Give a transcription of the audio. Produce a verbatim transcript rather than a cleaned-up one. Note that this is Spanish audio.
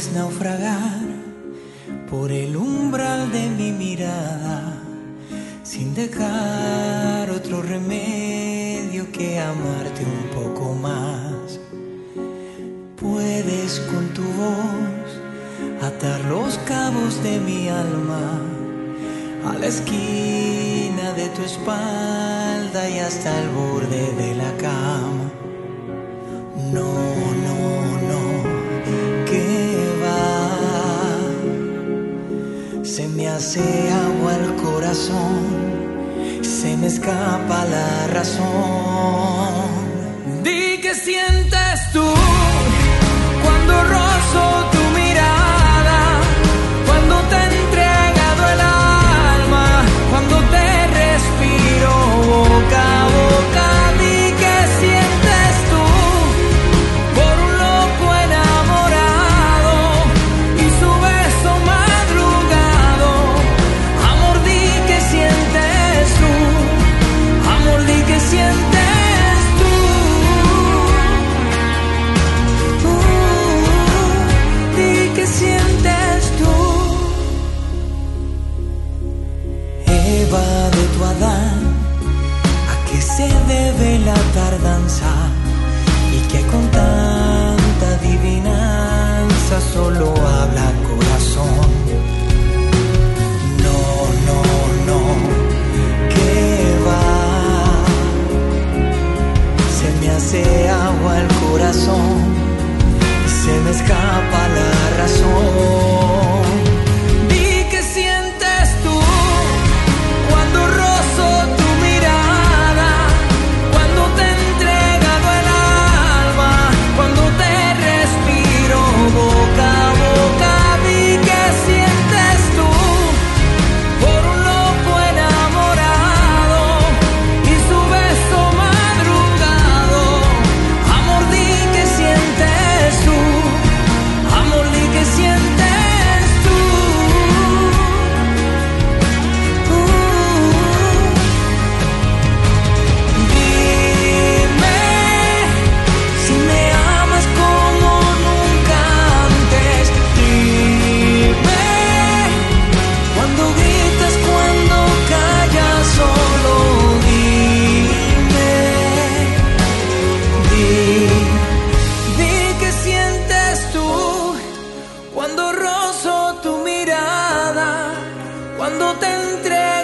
puedes naufragar por el umbral de mi mirada, sin dejar otro remedio que amarte un poco más. Puedes con tu voz atar los cabos de mi alma a la esquina de tu espalda y hasta el borde de la cama. No, no, no, que va. Se me hace agua el corazón, se me escapa la razón. Di que sientes tú cuando rozo tu mirada, cuando te he entregado el alma, cuando te respiro boca a boca. Di que sientes tú por un loco enamorado y su beso madrugado. Amor, di que sientes tú, amor, di que sientes. De tu Adán, ¿a qué se debe la tardanza? Y que con tanta adivinanza solo habla corazón. No, no, no, que va. Se me hace agua el corazón, se me escapa la razón. Cuando rozo tu mirada, cuando te entrego